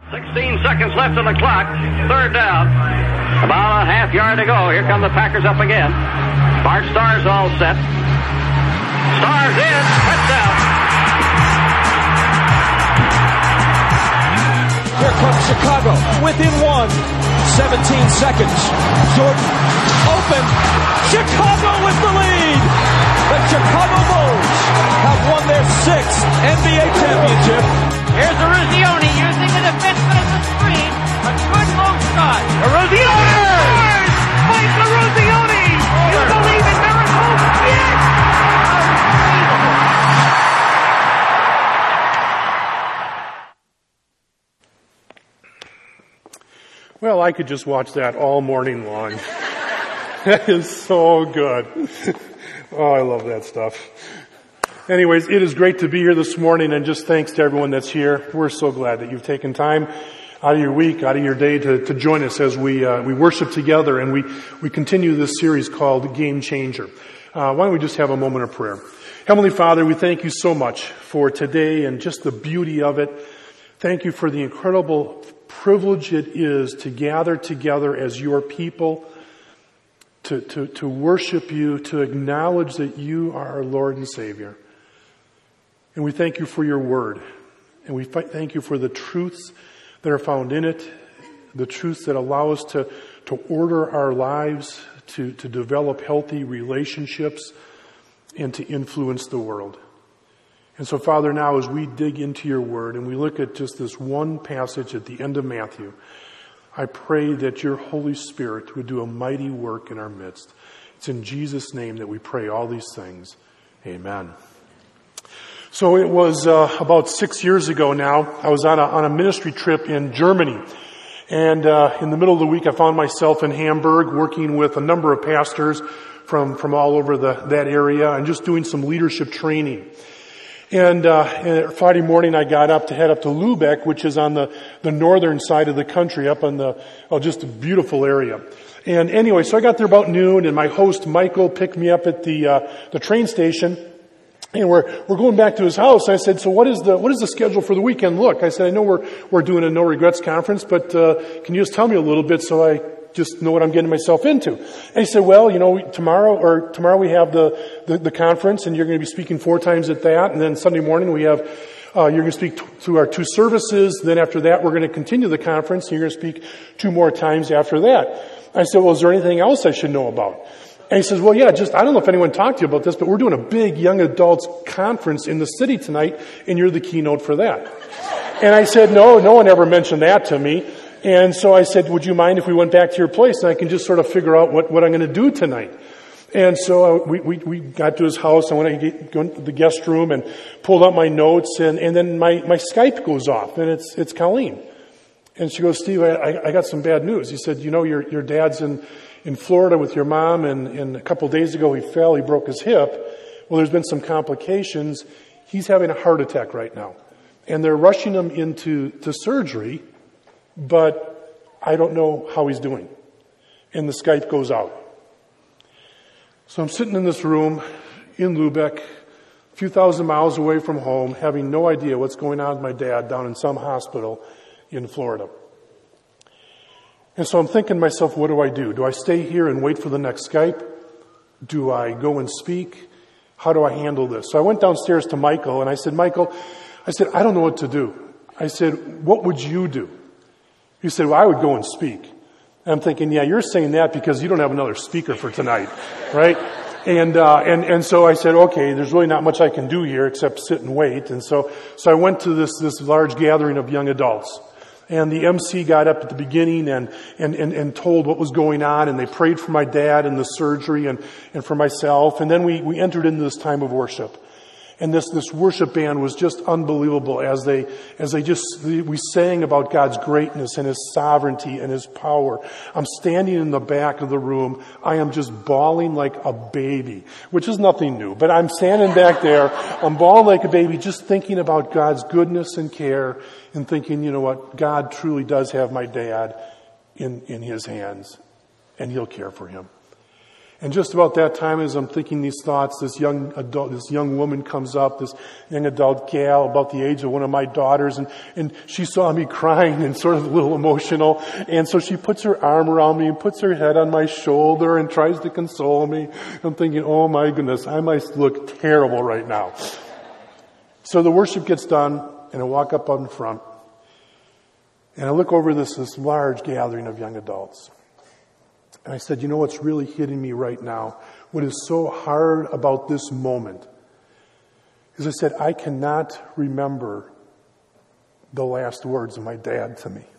16 seconds left on the clock. Third down. About a half yard to go. Here come the Packers up again. Bart Starr's all set. Starr's in. Touchdown. Here comes Chicago. Within 17 seconds. Jordan open. Chicago with the lead. The Chicago Bulls have won their 6th NBA championship. Here's Eruzione using the defenseman as a screen. A good low shot. Eruzione! Mike Eruzione! You believe in miracles? Yes! Well, I could just watch that all morning long. That is so good. Oh, I love that stuff. Anyways, it is great to be here this morning, and just thanks to everyone that's here. We're so glad that you've taken time out of your week, out of your day to join us as we worship together, and we continue this series called Game Changer. Why don't we just have a moment of prayer? Heavenly Father, we thank you so much for today and just the beauty of it. Thank you for the incredible privilege it is to gather together as your people, to worship you, to acknowledge that you are our Lord and Savior. And we thank you for your word. And we thank you for the truths that are found in it, the truths that allow us to order our lives, to develop healthy relationships, and to influence the world. And so, Father, now as we dig into your word and we look at just this one passage at the end of Matthew, I pray that your Holy Spirit would do a mighty work in our midst. It's in Jesus' name that we pray all these things. Amen. So it was about 6 years ago now. I was on a ministry trip in Germany. And in the middle of the week, I found myself in Hamburg working with a number of pastors from all over that area and just doing some leadership training. And Friday morning I got up to head up to Lübeck, which is on the northern side of the country, up on just a beautiful area. And anyway, so I got there about noon, and my host Michael picked me up at the train station, and we're going back to his house. And I said, "So what is the schedule for the weekend look?" I said, "I know we're doing a No Regrets conference, but can you just tell me a little bit so I just know what I'm getting myself into?" And he said, "Well, tomorrow we have the conference, and you're going to be speaking 4 times at that. And then Sunday morning we have, you're going to speak through our 2 services. Then after that, we're going to continue the conference, and you're going to speak 2 more times after that." I said, "Well, is there anything else I should know about?" And he says, "Well, yeah, I don't know if anyone talked to you about this, but we're doing a big young adults conference in the city tonight, and you're the keynote for that." And I said, no one ever mentioned that to me. And so I said, "Would you mind if we went back to your place and I can just sort of figure out what I'm going to do tonight?" And so we got to his house. I went to the guest room and pulled out my notes, and then my Skype goes off, and it's Colleen. And she goes, "Steve, I got some bad news." He said, your dad's in Florida with your mom, and a couple of days ago he fell, he broke his hip. Well, there's been some complications. He's having a heart attack right now. And they're rushing him into surgery, but I don't know how he's doing." And the Skype goes out. So I'm sitting in this room in Lübeck, a few thousand miles away from home, having no idea what's going on with my dad down in some hospital in Florida. And so I'm thinking to myself, what do I do? Do I stay here and wait for the next Skype? Do I go and speak? How do I handle this? So I went downstairs to Michael, and I said, "Michael," I said, "I don't know what to do." I said, "What would you do?" He said, "Well, I would go and speak." And I'm thinking, yeah, you're saying that because you don't have another speaker for tonight, right? And so I said, okay, there's really not much I can do here except sit and wait. And so I went to this large gathering of young adults. And the MC got up at the beginning and told what was going on, and they prayed for my dad and the surgery and for myself. And then we entered into this time of worship. And this worship band was just unbelievable as we sang about God's greatness and His sovereignty and His power. I'm standing in the back of the room. I am just bawling like a baby, which is nothing new, but I'm standing back there. I'm bawling like a baby, just thinking about God's goodness and care, and thinking, you know what, God truly does have my dad in His hands, and He'll care for him. And just about that time, as I'm thinking these thoughts, this young woman comes up, this young adult gal about the age of one of my daughters, and she saw me crying and sort of a little emotional, and so she puts her arm around me and puts her head on my shoulder and tries to console me. I'm thinking, oh my goodness, I might look terrible right now. So the worship gets done, and I walk up in front, and I look over this large gathering of young adults. And I said, you know what's really hitting me right now? What is so hard about this moment is I said, I cannot remember the last words of my dad to me.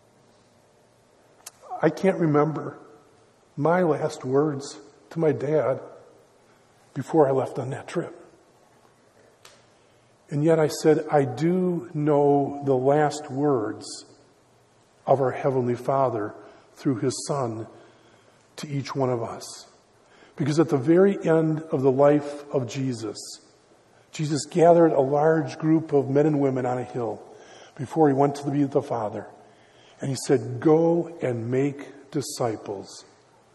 I can't remember my last words to my dad before I left on that trip. And yet I said, I do know the last words of our Heavenly Father through His Son to each one of us. Because at the very end of the life of Jesus, Jesus gathered a large group of men and women on a hill before He went to be with the Father. And He said, go and make disciples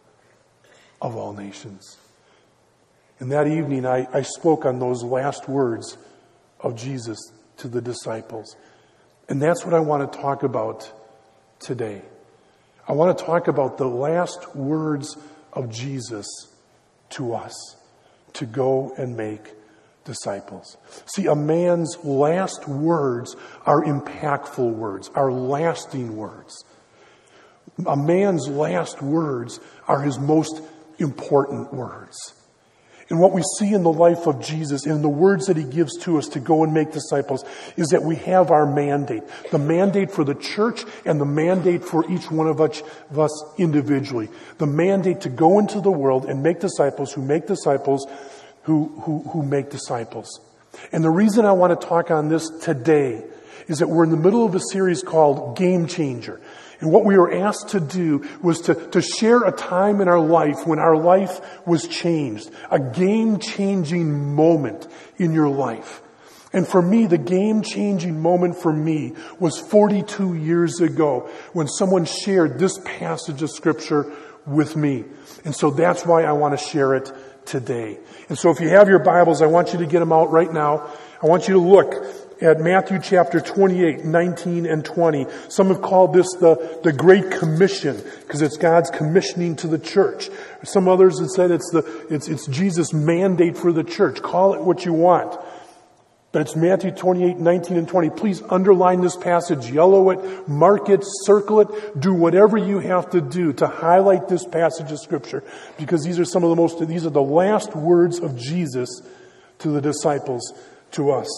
of all nations. And that evening I spoke on those last words of Jesus to the disciples. And that's what I want to talk about today. I want to talk about the last words of Jesus to us, to go and make disciples. See, a man's last words are impactful words, are lasting words. A man's last words are his most important words. And what we see in the life of Jesus, in the words that He gives to us to go and make disciples, is that we have our mandate. The mandate for the church and the mandate for each one of us individually. The mandate to go into the world and make disciples who make disciples who make disciples. And the reason I want to talk on this today is that we're in the middle of a series called Game Changer. And what we were asked to do was to share a time in our life when our life was changed. A game-changing moment in your life. And for me, the game-changing moment for me was 42 years ago when someone shared this passage of Scripture with me. And so that's why I want to share it today. And so if you have your Bibles, I want you to get them out right now. I want you to look at Matthew chapter 28, 19 and 20. Some have called this the Great Commission because it's God's commissioning to the church. Some others have said it's Jesus' mandate for the church. Call it what you want. But it's Matthew 28, 19 and 20. Please underline this passage, yellow it, mark it, circle it, do whatever you have to do to highlight this passage of Scripture because these are the last words of Jesus to the disciples, to us.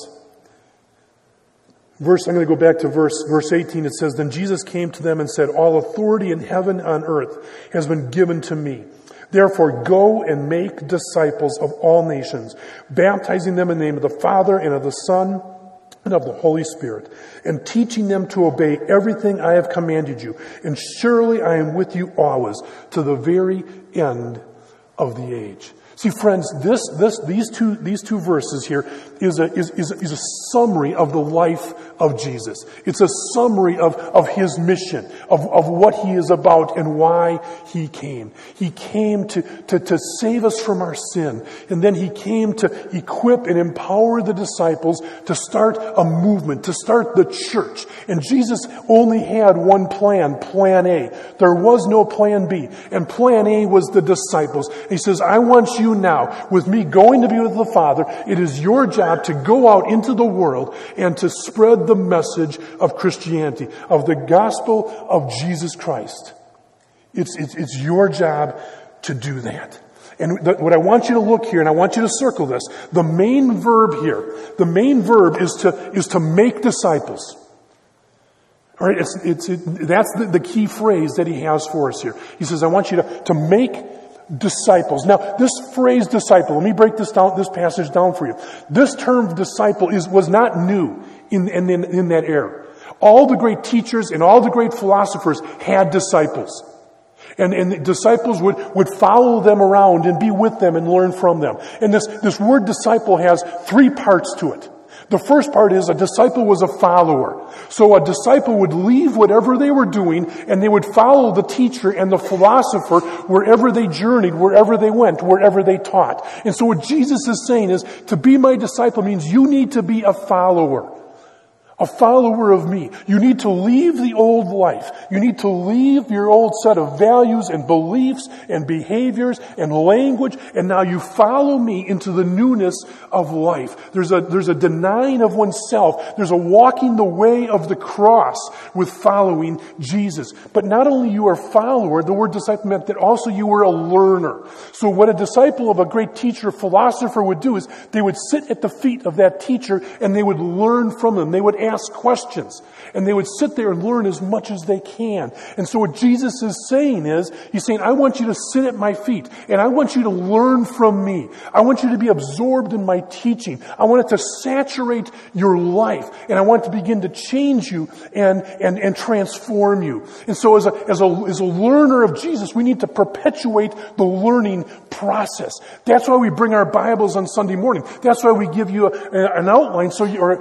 I'm going to go back to verse 18. It says, Then Jesus came to them and said, All authority in heaven and on earth has been given to me. Therefore, go and make disciples of all nations, baptizing them in the name of the Father and of the Son and of the Holy Spirit, and teaching them to obey everything I have commanded you. And surely I am with you always to the very end of the age. See, friends, these two verses here is a summary of the life of Jesus. It's a summary of His mission, of what He is about and why He came. He came to save us from our sin. And then He came to equip and empower the disciples to start a movement, to start the church. And Jesus only had one plan, Plan A. There was no Plan B. And Plan A was the disciples. He says, I want you now, with me going to be with the Father, it is your job to go out into the world and to spread the message of Christianity, of the gospel of Jesus Christ. It's your job to do that. And what I want you to look here, and I want you to circle this, the main verb is to make disciples. All right, that's the key phrase that He has for us here. He says, I want you to make disciples. Now, this phrase disciple, let me break this passage down for you. This term disciple was not new in that era. All the great teachers and all the great philosophers had disciples. And the disciples would follow them around and be with them and learn from them. And this word disciple has three parts to it. The first part is a disciple was a follower. So a disciple would leave whatever they were doing and they would follow the teacher and the philosopher wherever they journeyed, wherever they went, wherever they taught. And so what Jesus is saying is, to be my disciple means you need to be a follower. A follower of me. You need to leave the old life. You need to leave your old set of values and beliefs and behaviors and language, and now you follow me into the newness of life. There's a denying of oneself. There's a walking the way of the cross with following Jesus. But not only you are a follower, the word disciple meant that also you were a learner. So what a disciple of a great teacher, philosopher would do is they would sit at the feet of that teacher and they would learn from him. They would ask questions, and they would sit there and learn as much as they can. And so what Jesus is saying is, he's saying, I want you to sit at my feet, and I want you to learn from me. I want you to be absorbed in my teaching. I want it to saturate your life, and I want it to begin to change you and transform you. And so as a learner of Jesus, we need to perpetuate the learning process. That's why we bring our Bibles on Sunday morning. That's why we give you an outline or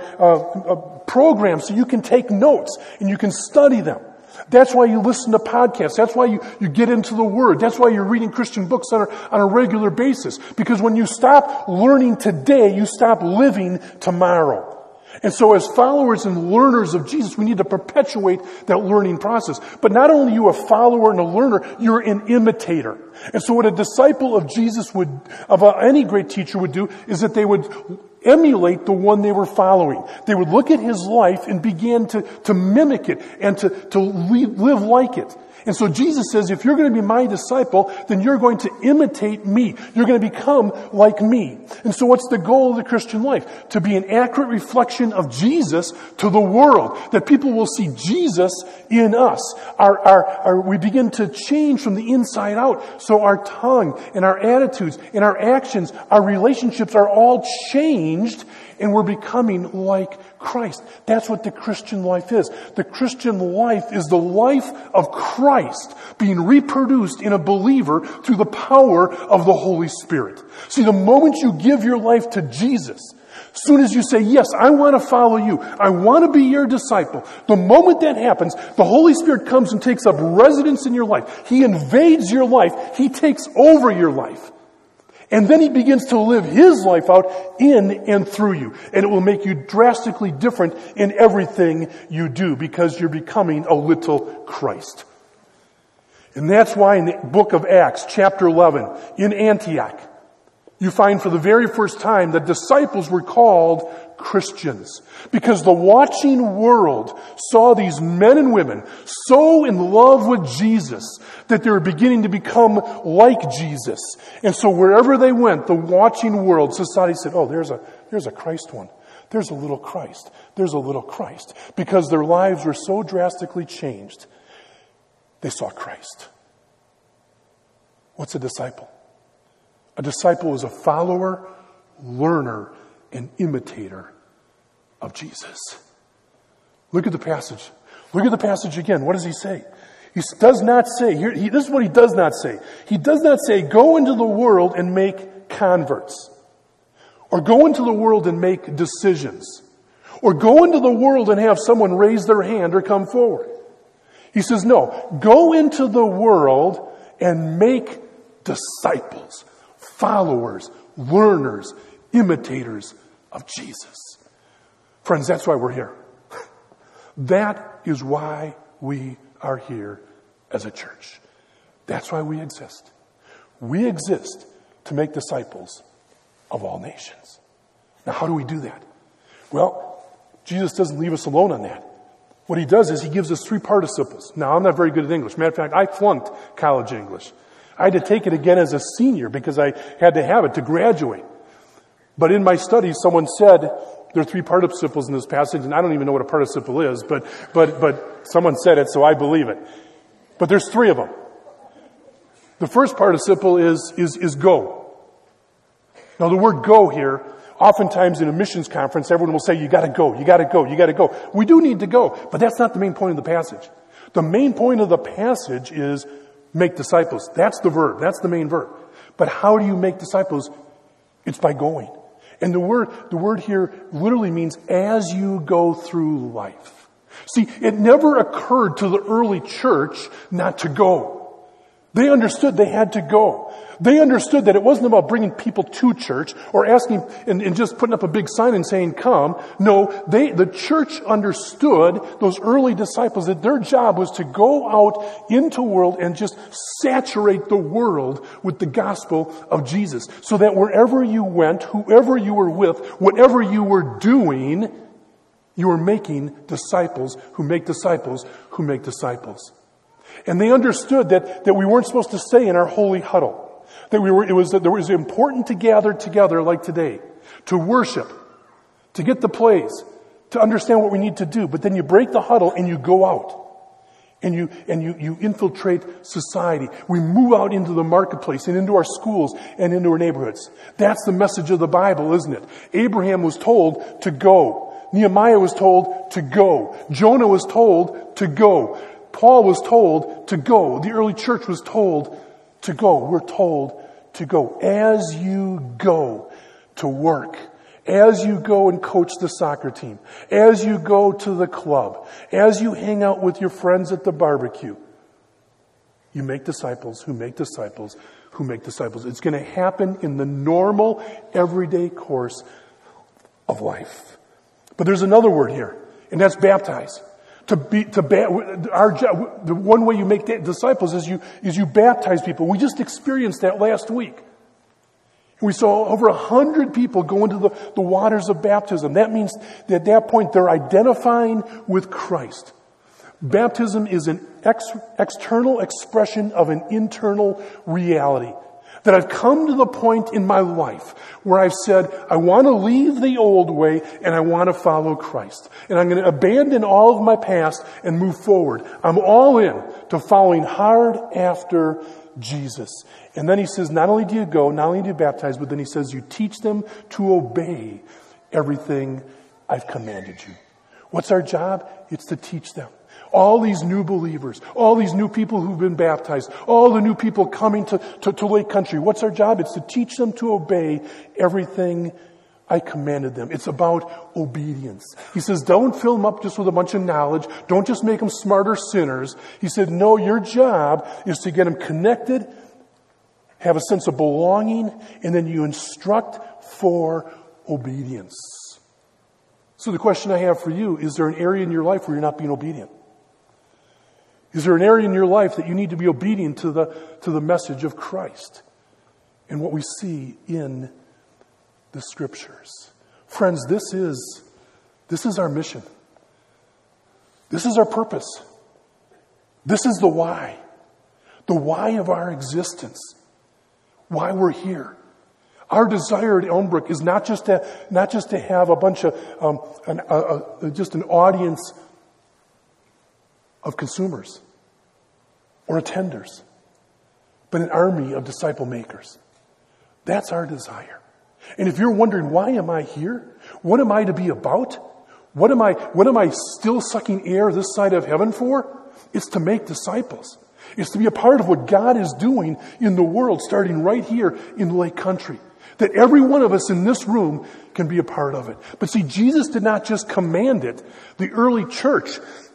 a program so you can take notes and you can study them. That's why you listen to podcasts. That's why you get into the Word. That's why you're reading Christian books on a regular basis. Because when you stop learning today, you stop living tomorrow. And so as followers and learners of Jesus, we need to perpetuate that learning process. But not only are you a follower and a learner, you're an imitator. And so what a disciple of Jesus any great teacher would do is that they would emulate the one they were following. They would look at his life and begin to mimic it and to live like it. And so Jesus says, if you're going to be my disciple, then you're going to imitate me. You're going to become like me. And so what's the goal of the Christian life? To be an accurate reflection of Jesus to the world. That people will see Jesus in us. We begin to change from the inside out. So our tongue and our attitudes and our actions, our relationships are all changed, and we're becoming like Christ. That's what the Christian life is. The Christian life is the life of Christ being reproduced in a believer through the power of the Holy Spirit. See, the moment you give your life to Jesus, as soon as you say, yes, I want to follow you, I want to be your disciple, the moment that happens, the Holy Spirit comes and takes up residence in your life. He invades your life. He takes over your life. And then he begins to live his life out in and through you. And it will make you drastically different in everything you do because you're becoming a little Christ. And that's why in the book of Acts, chapter 11, in Antioch, you find for the very first time that disciples were called Christians. Because the watching world saw these men and women so in love with Jesus that they were beginning to become like Jesus. And so wherever they went, the watching world, society said, oh, there's a Christ one. There's a little Christ. There's a little Christ. Because their lives were so drastically changed, they saw Christ. What's a disciple? A disciple is a follower, learner, and imitator of Jesus. Look at the passage. Look at the passage again. What does he say? He does not say, this is what he does not say. He does not say, go into the world and make converts. Or go into the world and make decisions. Or go into the world and have someone raise their hand or come forward. He says, no, go into the world and make disciples, followers, learners, imitators of Jesus. Friends, that's why we're here. That is why we are here as a church. That's why we exist. We exist to make disciples of all nations. Now, how do we do that? Well, Jesus doesn't leave us alone on that. What he does is he gives us 3 participles. Now, I'm not very good at English. Matter of fact, I flunked college English. I had to take it again as a senior because I had to have it to graduate. But in my studies, someone said there are 3 participles in this passage, and I don't even know what a participle is, but someone said it, so I believe it. But there's 3 of them. The first participle is go. Now, the word go here, oftentimes in a missions conference, everyone will say, you gotta go, you gotta go, you gotta go. We do need to go, but that's not the main point of the passage. The main point of the passage is make disciples. That's the verb. That's the main verb. But how do you make disciples? It's by going. And the word here literally means as you go through life. See, it never occurred to the early church not to go. They understood they had to go. They understood that it wasn't about bringing people to church or asking and just putting up a big sign and saying, come. No, the church understood, those early disciples, that their job was to go out into the world and just saturate the world with the gospel of Jesus. So that wherever you went, whoever you were with, whatever you were doing, you were making disciples who make disciples who make disciples. And they understood that we weren't supposed to stay in our holy huddle. That it was important to gather together like today, to worship, to get the plays, to understand what we need to do. But then you break the huddle and you go out. And you infiltrate society. We move out into the marketplace and into our schools and into our neighborhoods. That's the message of the Bible, isn't it? Abraham was told to go. Nehemiah was told to go. Jonah was told to go. Paul was told to go. The early church was told to go. We're told to go. As you go to work, as you go and coach the soccer team, as you go to the club, as you hang out with your friends at the barbecue, you make disciples who make disciples who make disciples. It's going to happen in the normal, everyday course of life. But there's another word here, and that's baptize. Our job, the one way you make disciples is you baptize people. We just experienced that last week. We saw over 100 people go into the waters of baptism. That means that at that point they're identifying with Christ. Baptism is an external expression of an internal reality. That I've come to the point in my life where I've said, I want to leave the old way and I want to follow Christ. And I'm going to abandon all of my past and move forward. I'm all in to following hard after Jesus. And then he says, not only do you go, not only do you baptize, but then he says, you teach them to obey everything I've commanded you. What's our job? It's to teach them. All these new believers, all these new people who've been baptized, all the new people coming to Lake Country. What's our job? It's to teach them to obey everything I commanded them. It's about obedience. He says, don't fill them up just with a bunch of knowledge. Don't just make them smarter sinners. He said, no, your job is to get them connected, have a sense of belonging, and then you instruct for obedience. So the question I have for you, is there an area in your life where you're not being obedient? Is there an area in your life that you need to be obedient to the message of Christ and what we see in the Scriptures? Friends, this is our mission. This is our purpose. This is the why of our existence, why we're here. Our desire at Elmbrook is not just to have a bunch of just an audience of consumers or attenders, but an army of disciple makers. That's our desire. And if you're wondering, why am I here? What am I to be about? What am I still sucking air this side of heaven for? It's to make disciples. It's to be a part of what God is doing in the world, starting right here in Lake Country. That every one of us in this room can be a part of it. But see, Jesus did not just command it. The early church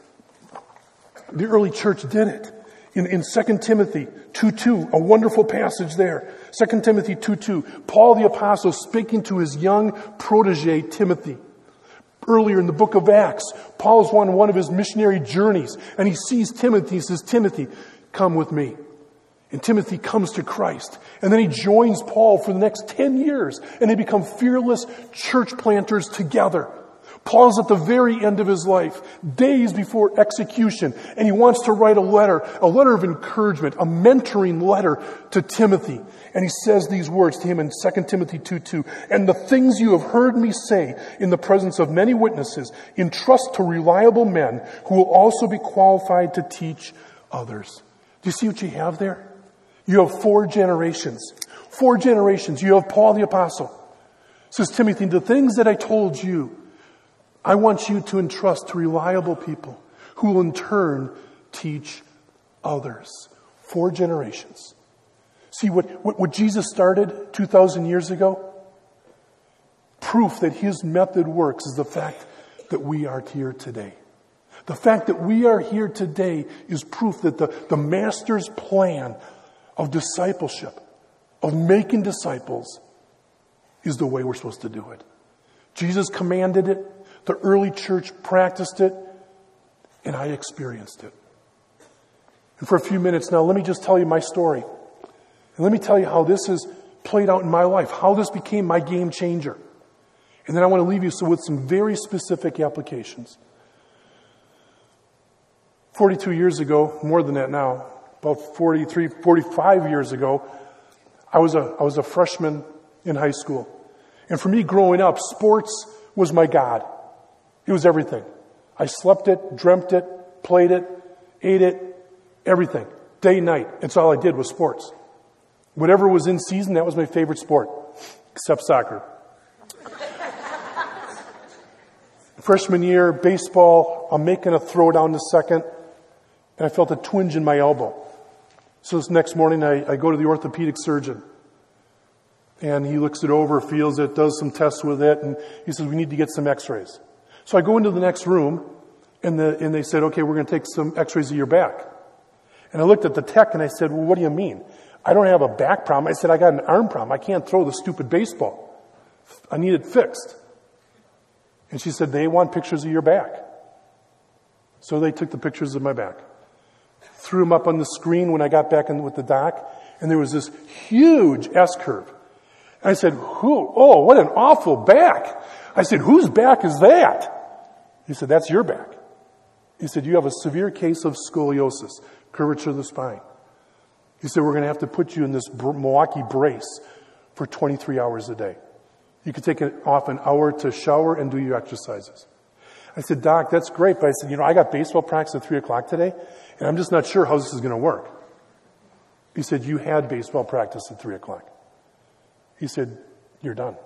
did it. In 2 Timothy 2:2, a wonderful passage there. 2 Timothy 2:2, Paul the Apostle speaking to his young protege Timothy. Earlier in the book of Acts, Paul's on one of his missionary journeys, and he sees Timothy. He says, Timothy, come with me. And Timothy comes to Christ. And then he joins Paul for the next 10 years, and they become fearless church planters together. Paul's at the very end of his life, days before execution, and he wants to write a letter of encouragement, a mentoring letter to Timothy. And he says these words to him in 2 Timothy 2:2, and the things you have heard me say in the presence of many witnesses, entrust to reliable men who will also be qualified to teach others. Do you see what you have there? You have 4 generations. 4 generations. You have Paul the Apostle. Says Timothy, the things that I told you, I want you to entrust to reliable people who will in turn teach others. 4 generations. See, what Jesus started 2,000 years ago, proof that his method works is the fact that we are here today. The fact that we are here today is proof that the Master's plan of discipleship, of making disciples, is the way we're supposed to do it. Jesus commanded it. The early church practiced it. And I experienced it. And for a few minutes now, let me just tell you my story. And let me tell you how this has played out in my life, how this became my game changer. And then I want to leave you with some very specific applications. 42 years ago, more than that now, about 43, 45 years ago, I was a freshman in high school. And for me growing up, sports was my God. It was everything. I slept it, dreamt it, played it, ate it, everything. Day, night. That's all I did was sports. Whatever was in season, that was my favorite sport. Except soccer. Freshman year, baseball, I'm making a throw down to second, and I felt a twinge in my elbow. So this next morning, I go to the orthopedic surgeon. And he looks it over, feels it, does some tests with it, and he says, we need to get some x-rays. So I go into the next room, and they said, okay, we're going to take some x-rays of your back. And I looked at the tech, and I said, well, what do you mean? I don't have a back problem. I said, I got an arm problem. I can't throw the stupid baseball. I need it fixed. And she said, they want pictures of your back. So they took the pictures of my back. Threw them up on the screen when I got back in with the doc, and there was this huge S-curve. I said, what an awful back. I said, whose back is that? He said, that's your back. He said, you have a severe case of scoliosis, curvature of the spine. He said, we're going to have to put you in this Milwaukee brace for 23 hours a day. You could take off an hour to shower and do your exercises. I said, Doc, that's great. But I said, I got baseball practice at 3 o'clock today, and I'm just not sure how this is going to work. He said, you had baseball practice at 3 o'clock. He said, you're done.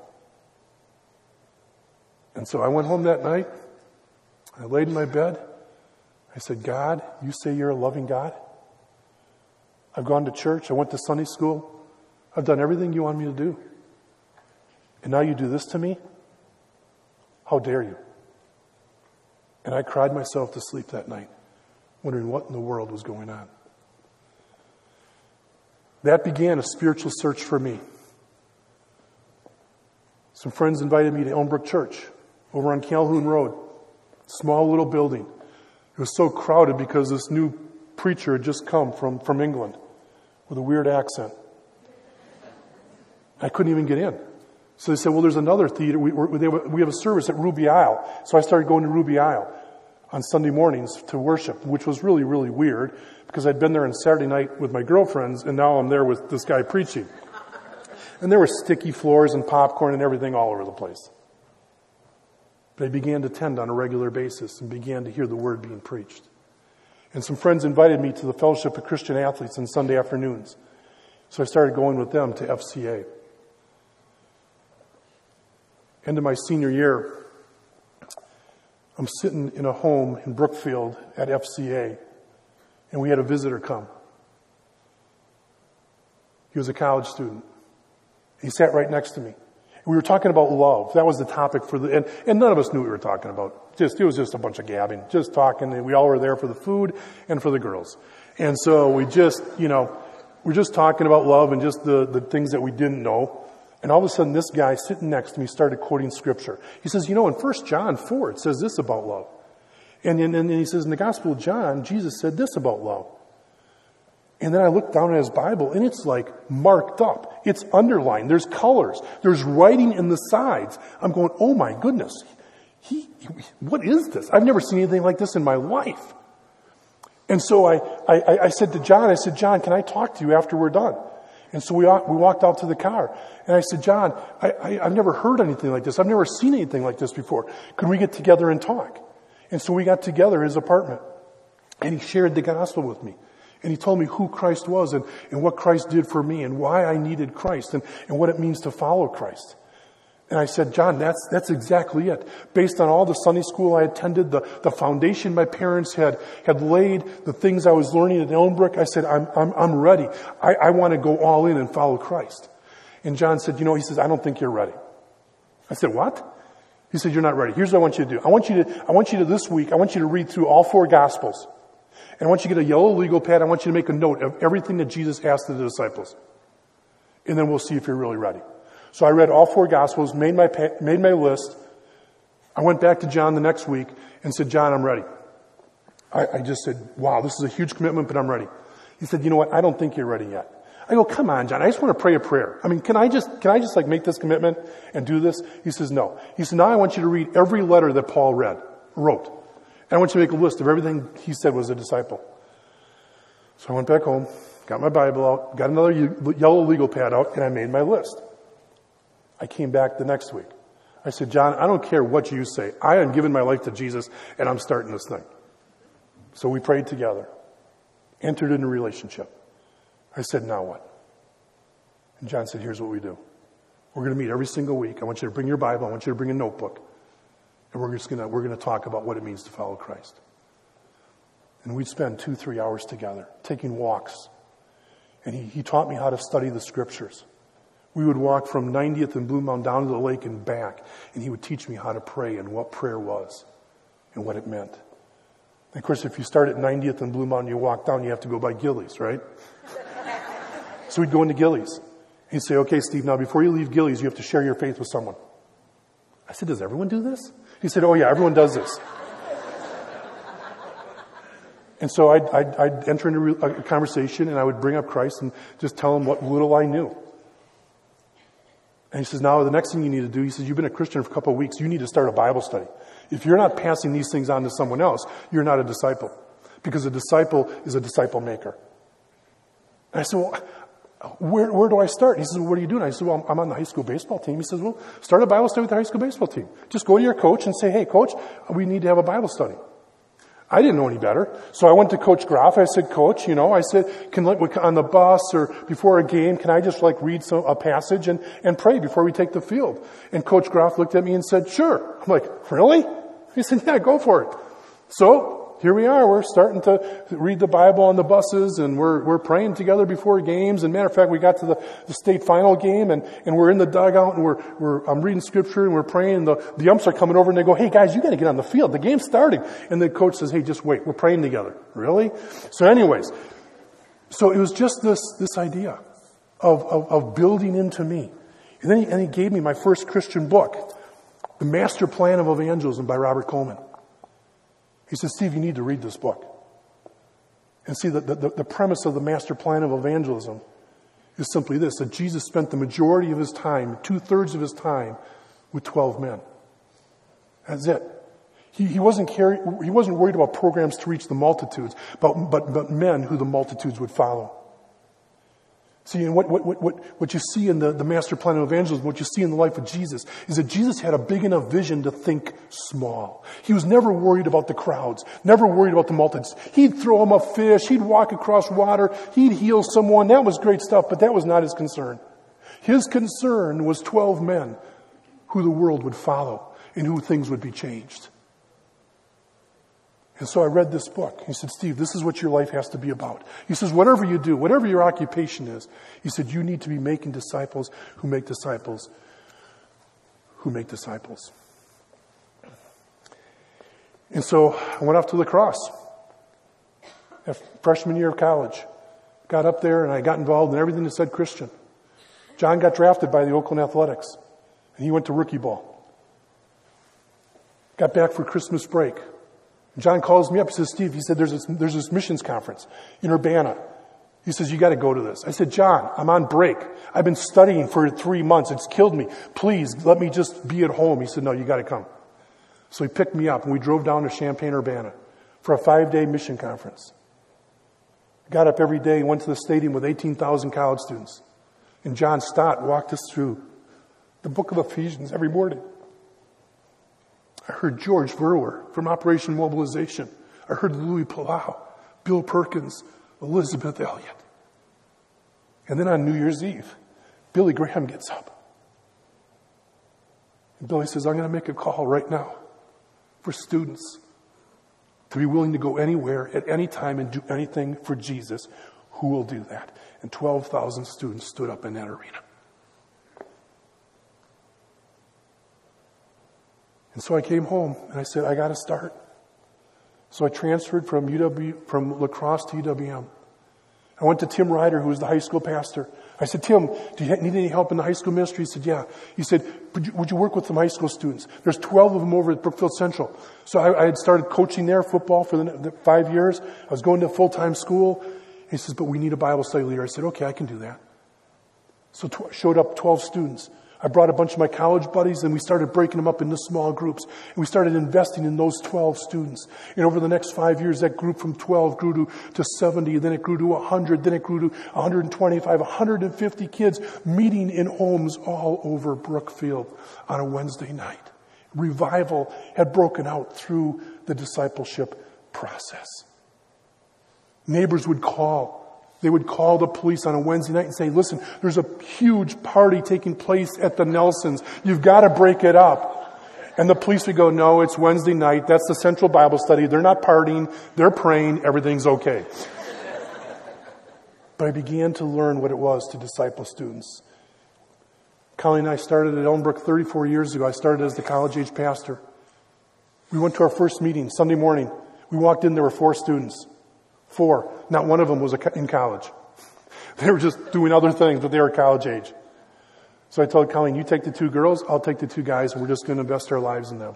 And so I went home that night. I laid in my bed. I said, God, you say you're a loving God? I've gone to church. I went to Sunday school. I've done everything you want me to do. And now you do this to me? How dare you? And I cried myself to sleep that night, wondering what in the world was going on. That began a spiritual search for me. Some friends invited me to Elmbrook Church over on Calhoun Road. Small little building. It was so crowded because this new preacher had just come from England with a weird accent. I couldn't even get in. So they said, well, there's another theater. We have a service at Ruby Isle. So I started going to Ruby Isle on Sunday mornings to worship, which was really, really weird because I'd been there on Saturday night with my girlfriends, and now I'm there with this guy preaching. And there were sticky floors and popcorn and everything all over the place. But I began to attend on a regular basis and began to hear the word being preached. And some friends invited me to the Fellowship of Christian Athletes on Sunday afternoons. So I started going with them to FCA. End of my senior year, I'm sitting in a home in Brookfield at FCA, and we had a visitor come. He was a college student. He sat right next to me. We were talking about love. That was the topic and none of us knew what we were talking about. It was just a bunch of gabbing, just talking, and we all were there for the food and for the girls. And so we just, we're just talking about love and just the things that we didn't know. And all of a sudden, this guy sitting next to me started quoting scripture. He says, in 1 John 4, it says this about love. And he says, in the Gospel of John, Jesus said this about love. And then I looked down at his Bible, and it's like marked up. It's underlined. There's colors. There's writing in the sides. I'm going, oh my goodness. What is this? I've never seen anything like this in my life. And so I said to John, John, can I talk to you after we're done? And so we walked out to the car. And I said, John, I've never heard anything like this. I've never seen anything like this before. Could we get together and talk? And so we got together in his apartment. And he shared the gospel with me. And he told me who Christ was and what Christ did for me and why I needed Christ and what it means to follow Christ. And I said, John, that's exactly it. Based on all the Sunday school I attended, the foundation my parents had laid, the things I was learning at Elmbrook, I said, I'm ready. I want to go all in and follow Christ. And John said, he says, I don't think you're ready. I said, what? He said, you're not ready. Here's what I want you to do. I want you to this week, I want you to read through all 4 Gospels. And I want you to get a yellow legal pad. I want you to make a note of everything that Jesus asked the disciples. And then we'll see if you're really ready. So I read all 4 Gospels, made my list. I went back to John the next week and said, John, I'm ready. I just said, wow, this is a huge commitment, but I'm ready. He said, you know what? I don't think you're ready yet. I go, come on, John. I just want to pray a prayer. I mean, can I just like make this commitment and do this? He says, no. He said, now I want you to read every letter that Paul wrote. And I want you to make a list of everything he said was a disciple. So I went back home, got my Bible out, got another yellow legal pad out, and I made my list. I came back the next week. I said, John, I don't care what you say. I am giving my life to Jesus, and I'm starting this thing. So we prayed together, entered into a relationship. I said, now what? And John said, here's what we do. We're going to meet every single week. I want you to bring your Bible. I want you to bring a notebook. And we're going to talk about what it means to follow Christ. And we'd spend 2-3 hours together, taking walks. And he taught me how to study the Scriptures. We would walk from 90th and Blue Mountain down to the lake and back. And he would teach me how to pray and what prayer was and what it meant. And of course, if you start at 90th and Blue Mountain, you walk down, you have to go by Gillies, right? So we'd go into Gillies. He'd say, okay, Steve, now before you leave Gillies, you have to share your faith with someone. I said, does everyone do this? He said, oh yeah, everyone does this. And so I'd enter into a conversation and I would bring up Christ and just tell him what little I knew. And he says, now the next thing you need to do, he says, you've been a Christian for a couple of weeks, you need to start a Bible study. If you're not passing these things on to someone else, you're not a disciple. Because a disciple is a disciple maker. And I said, well, where do I start? He says, well, what are you doing? I said, well, I'm on the high school baseball team. He says, well, start a Bible study with the high school baseball team. Just go to your coach and say, hey, coach, we need to have a Bible study. I didn't know any better. So I went to Coach Groff. I said, Coach, I said, on the bus or before a game, can I just read a passage and pray before we take the field? And Coach Groff looked at me and said, sure. I'm like, really? He said, yeah, go for it. So here we are. We're starting to read the Bible on the buses, and we're praying together before games. And matter of fact, we got to the state final game, and we're in the dugout, and I'm reading Scripture, and we're praying. The umps are coming over, and they go, "Hey guys, you got to get on the field. The game's starting." And the coach says, "Hey, just wait. We're praying together." Really? So, anyways, so it was just this idea of building into me, and then he gave me my first Christian book, The Master Plan of Evangelism by Robert Coleman. He said, Steve, you need to read this book. And see, the premise of the Master Plan of Evangelism is simply this, that Jesus spent the majority of his time, 2/3 of his time, with 12 men. That's it. He wasn't worried about programs to reach the multitudes, but men who the multitudes would follow. See, and what you see in the Master Plan of Evangelism, what you see in the life of Jesus, is that Jesus had a big enough vision to think small. He was never worried about the crowds, never worried about the multitudes. He'd throw them a fish, he'd walk across water, he'd heal someone. That was great stuff, but that was not his concern. His concern was 12 men who the world would follow and who things would be changed. And so I read this book. He said, Steve, this is what your life has to be about. He says, whatever you do, whatever your occupation is, he said, you need to be making disciples who make disciples who make disciples. And so I went off to La Crosse, freshman year of college. Got up there and I got involved in everything that said Christian. John got drafted by the Oakland Athletics, and he went to rookie ball. Got back for Christmas break. John calls me up. He says, Steve, he said, there's this missions conference in Urbana. He says, you got to go to this. I said, John, I'm on break. I've been studying for 3 months. It's killed me. Please let me just be at home. He said, no, you got to come. So he picked me up and we drove down to Champaign, Urbana for a 5-day mission conference. Got up every day, went to the stadium with 18,000 college students. And John Stott walked us through the book of Ephesians every morning. I heard George Verwer from Operation Mobilization. I heard Louis Palau, Bill Perkins, Elizabeth Elliott. And then on New Year's Eve, Billy Graham gets up. And Billy says, I'm going to make a call right now for students to be willing to go anywhere at any time and do anything for Jesus. Who will do that? And 12,000 students stood up in that arena. And so I came home and I said, I got to start. So I transferred from La Crosse to UWM. I went to Tim Ryder, who was the high school pastor. I said, Tim, do you need any help in the high school ministry? He said, yeah. He said, would you work with some high school students? There's 12 of them over at Brookfield Central. So I had started coaching there, football, for the 5 years. I was going to full-time school. He says, but we need a Bible study leader. I said, okay, I can do that. So showed up 12 students. I brought a bunch of my college buddies and we started breaking them up into small groups. And we started investing in those 12 students. And over the next 5 years, that group from 12 grew to 70, then it grew to 100, then it grew to 125, 150 kids meeting in homes all over Brookfield on a Wednesday night. Revival had broken out through the discipleship process. Neighbors would call. They would call the police on a Wednesday night and say, listen, there's a huge party taking place at the Nelsons. You've got to break it up. And the police would go, no, it's Wednesday night. That's the Central Bible Study. They're not partying. They're praying. Everything's okay. But I began to learn what it was to disciple students. Colleen and I started at Elmbrook 34 years ago. I started as the college-age pastor. We went to our first meeting Sunday morning. We walked in, there were 4 students. 4. Not one of them was in college. They were just doing other things, but they were college age. So I told Colleen, you take the 2 girls, I'll take the 2 guys, and we're just going to invest our lives in them.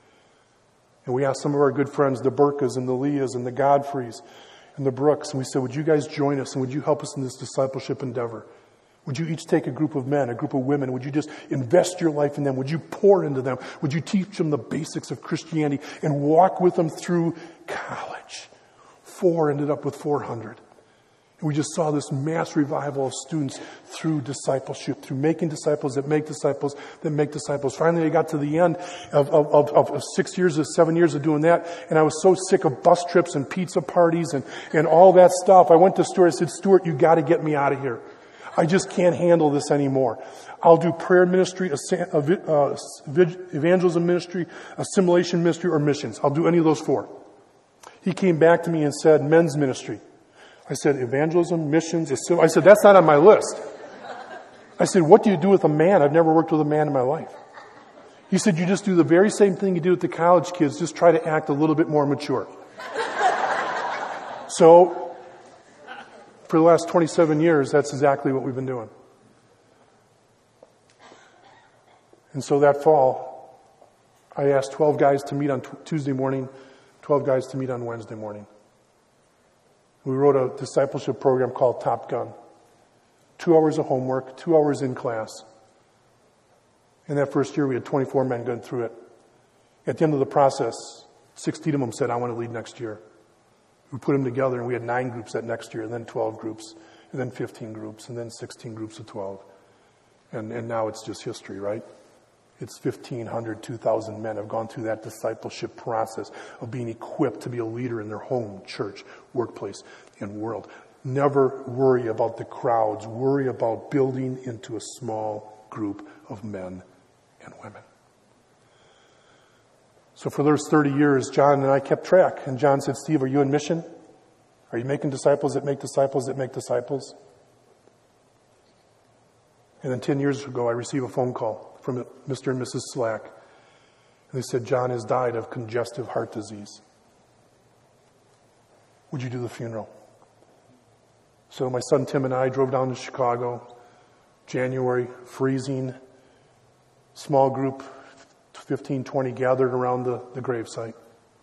And we asked some of our good friends, the Burkas and the Leahs and the Godfreys and the Brooks, and we said, would you guys join us and would you help us in this discipleship endeavor? Would you each take a group of men, a group of women? Would you just invest your life in them? Would you pour into them? Would you teach them the basics of Christianity and walk with them through college? 4 ended up with 400. And we just saw this mass revival of students through discipleship, through making disciples that make disciples that make disciples. Finally, I got to the end of 6 years or 7 years of doing that, and I was so sick of bus trips and pizza parties and all that stuff. I went to Stuart. I said, Stuart, you got to get me out of here. I just can't handle this anymore. I'll do prayer ministry, evangelism ministry, assimilation ministry, or missions. I'll do any of those 4. He came back to me and said, men's ministry. I said, evangelism, missions, I said, that's not on my list. I said, what do you do with a man? I've never worked with a man in my life. He said, you just do the very same thing you do with the college kids, just try to act a little bit more mature. So, for the last 27 years, that's exactly what we've been doing. And so that fall, I asked 12 guys to meet on Tuesday morning, 12 guys to meet on Wednesday morning. We wrote a discipleship program called Top Gun. 2 hours of homework, 2 hours in class. In that first year, we had 24 men going through it. At the end of the process, 16 of them said, I want to lead next year. We put them together, and we had 9 groups that next year, and then 12 groups, and then 15 groups, and then 16 groups of 12. And now it's just history, right? It's 1,500, 2,000 men have gone through that discipleship process of being equipped to be a leader in their home, church, workplace, and world. Never worry about the crowds. Worry about building into a small group of men and women. So for those 30 years, John and I kept track. And John said, Steve, are you in mission? Are you making disciples that make disciples that make disciples? And then 10 years ago, I received a phone call from Mr. and Mrs. Slack. And they said, John has died of congestive heart disease. Would you do the funeral? So my son Tim and I drove down to Chicago, January, freezing, small group, 15, 20 gathered around the gravesite.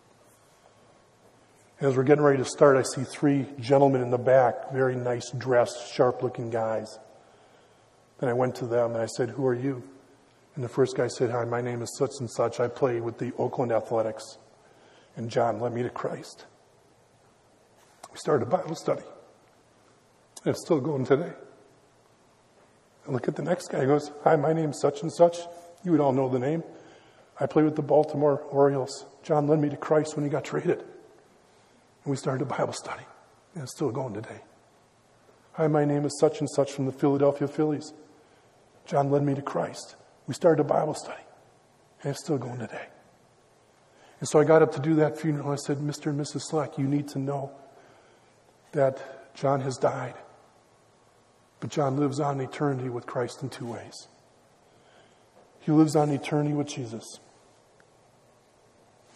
And as we're getting ready to start, I see 3 gentlemen in the back, very nice dressed, sharp-looking guys. Then I went to them and I said, who are you? And the first guy said, hi, my name is such and such. I play with the Oakland Athletics. And John led me to Christ. We started a Bible study. And it's still going today. I look at the next guy. He goes, hi, my name is such and such. You would all know the name. I play with the Baltimore Orioles. John led me to Christ when he got traded. And we started a Bible study. And it's still going today. Hi, my name is such and such from the Philadelphia Phillies. John led me to Christ. We started a Bible study. And it's still going today. And so I got up to do that funeral. I said, Mr. and Mrs. Slack, you need to know that John has died. But John lives on in eternity with Christ in 2 ways. He lives on in eternity with Jesus.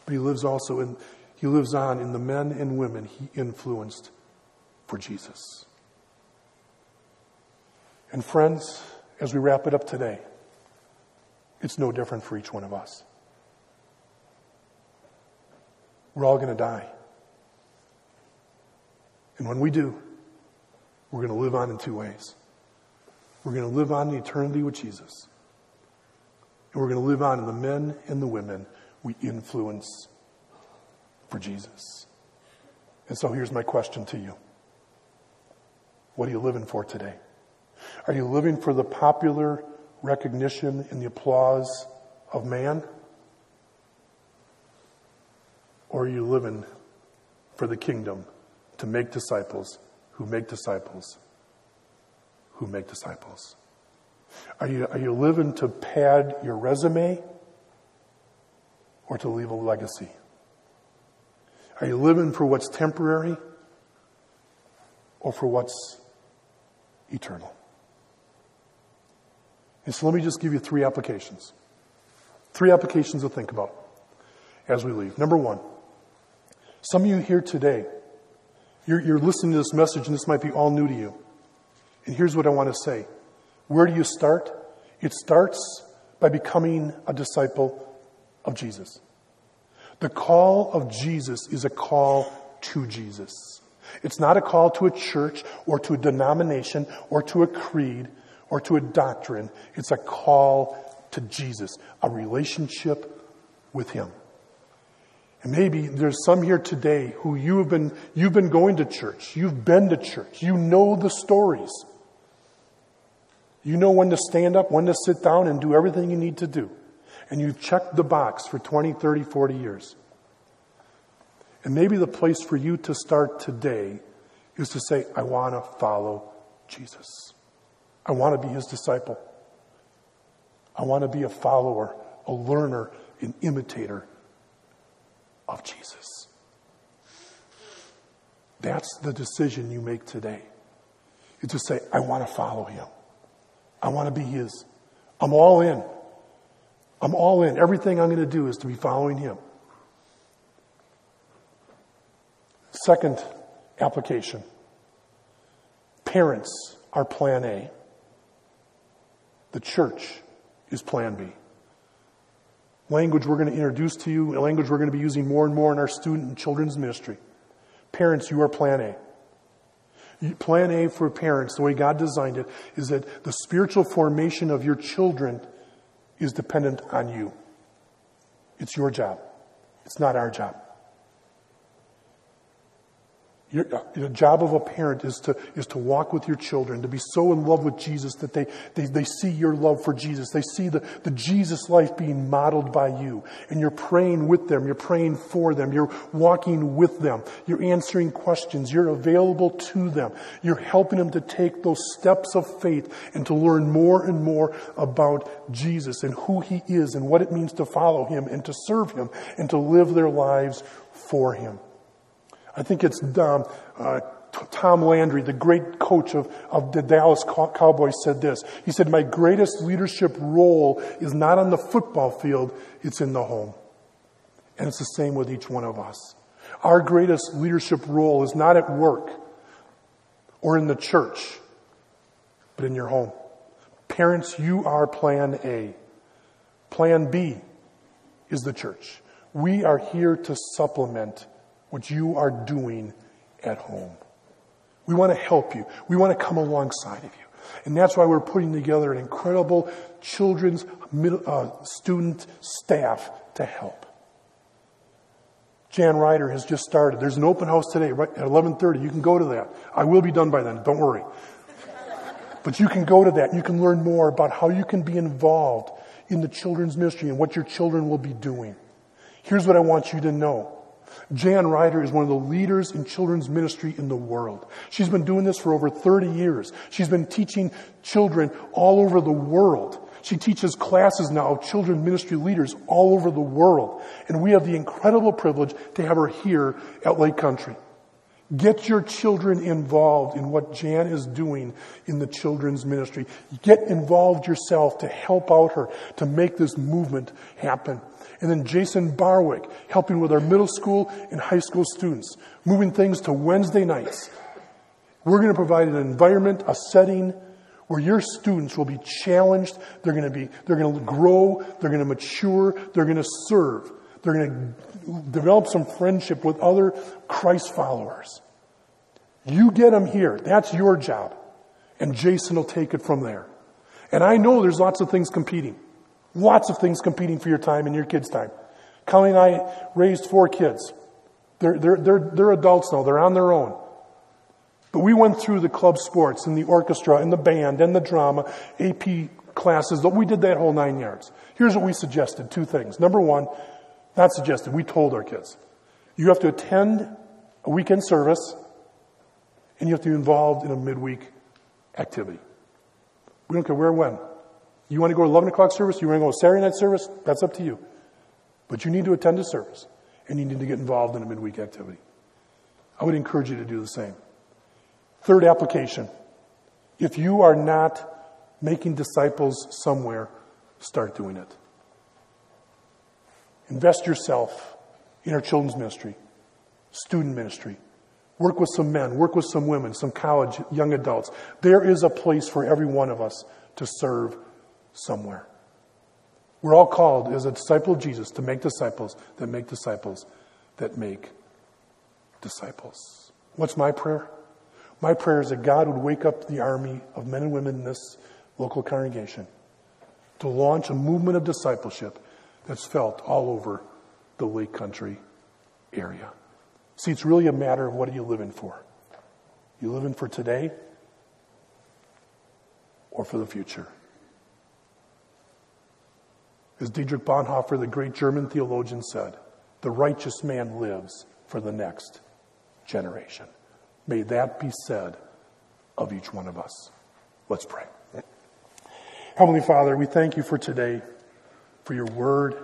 but he lives on in the men and women he influenced for Jesus. And friends, as we wrap it up today, it's no different for each one of us. We're all going to die. And when we do, we're going to live on in two ways. We're going to live on in eternity with Jesus. And we're going to live on in the men and the women we influence for Jesus. And so here's my question to you. What are you living for today? Are you living for the popular recognition and the applause of man? Or are you living for the kingdom to make disciples who make disciples who make disciples? Are you living to pad your resume or to leave a legacy? Are you living for what's temporary or for what's eternal? And so let me just give you three applications. Three applications to think about as we leave. Number one, some of you here today, you're listening to this message and this might be all new to you. And here's what I want to say. Where do you start? It starts by becoming a disciple of Jesus. The call of Jesus is a call to Jesus. It's not a call to a church or to a denomination or to a creed or to a doctrine. It's a call to Jesus, a relationship with Him. And maybe there's some here today who you've been going to church. You've been to church. You know the stories. You know when to stand up, when to sit down and do everything you need to do. And you've checked the box for 20, 30, 40 years. And maybe the place for you to start today is to say, I want to follow Jesus. I want to be His disciple. I want to be a follower, a learner, an imitator of Jesus. That's the decision you make today. It's to say, I want to follow Him. I want to be His. I'm all in. I'm all in. Everything I'm going to do is to be following Him. Second application. Parents are plan A. The church is plan B. Language we're going to introduce to you, a language we're going to be using more and more in our student and children's ministry. Parents, you are plan A. Plan A for parents, the way God designed it, is that the spiritual formation of your children is dependent on you. It's your job. It's not our job. The job of a parent is to walk with your children, to be so in love with Jesus that they see your love for Jesus. They see the Jesus life being modeled by you. And you're praying with them. You're praying for them. You're walking with them. You're answering questions. You're available to them. You're helping them to take those steps of faith and to learn more and more about Jesus and who He is and what it means to follow Him and to serve Him and to live their lives for Him. I think it's Tom Landry, the great coach of the Dallas Cowboys, said this. He said, my greatest leadership role is not on the football field, it's in the home. And it's the same with each one of us. Our greatest leadership role is not at work or in the church, but in your home. Parents, you are plan A. Plan B is the church. We are here to supplement what you are doing at home. We want to help you. We want to come alongside of you. And that's why we're putting together an incredible children's student staff to help. Jan Ryder has just started. There's an open house today right at 11:30. You can go to that. I will be done by then. Don't worry. But you can go to that. You can learn more about how you can be involved in the children's ministry and what your children will be doing. Here's what I want you to know. Jan Ryder is one of the leaders in children's ministry in the world. She's been doing this for over 30 years. She's been teaching children all over the world. She teaches classes now of children's ministry leaders all over the world. And we have the incredible privilege to have her here at Lake Country. Get your children involved in what Jan is doing in the children's ministry. Get involved yourself to help out her, to make this movement happen. And then Jason Barwick, helping with our middle school and high school students, moving things to Wednesday nights. We're going to provide an environment, a setting where your students will be challenged. They're going to grow. They're going to mature. They're going to serve. They're going to develop some friendship with other Christ followers. You get them here. That's your job. And Jason will take it from there. And I know there's lots of things competing. Lots of things competing for your time and your kids' time. Colleen and I raised 4 kids. They're adults now. They're on their own. But we went through the club sports and the orchestra and the band and the drama, AP classes. We did that whole 9 yards. Here's what we suggested. 2 things. Number 1, not suggested. We told our kids, you have to attend a weekend service and you have to be involved in a midweek activity. We don't care where or when. You want to go to 11 o'clock service? You want to go to Saturday night service? That's up to you. But you need to attend a service and you need to get involved in a midweek activity. I would encourage you to do the same. Third application. If you are not making disciples somewhere, start doing it. Invest yourself in our children's ministry, student ministry. Work with some men, work with some women, some college, young adults. There is a place for every one of us to serve somewhere. We're all called as a disciple of Jesus to make disciples that make disciples that make disciples. What's my prayer? My prayer is that God would wake up the army of men and women in this local congregation to launch a movement of discipleship that's felt all over the Lake Country area. See, it's really a matter of what are you living for? You living for today or for the future? As Dietrich Bonhoeffer, the great German theologian, said, the righteous man lives for the next generation. May that be said of each one of us. Let's pray. Heavenly Father, we thank you for today, for your word.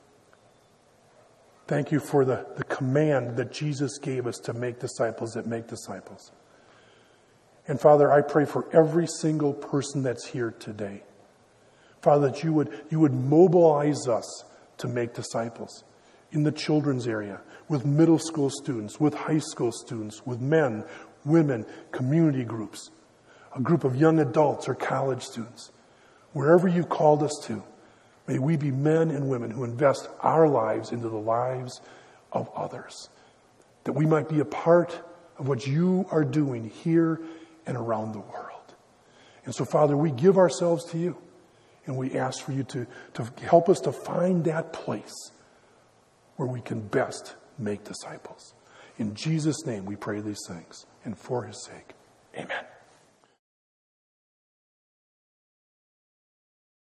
Thank you for the command that Jesus gave us to make disciples that make disciples. And Father, I pray for every single person that's here today. Father, that you would mobilize us to make disciples in the children's area, with middle school students, with high school students, with men, women, community groups, a group of young adults or college students. Wherever you've called us to, may we be men and women who invest our lives into the lives of others, that we might be a part of what you are doing here and around the world. And so, Father, we give ourselves to you, and we ask for you to help us to find that place where we can best make disciples. In Jesus' name we pray these things, and for his sake, amen.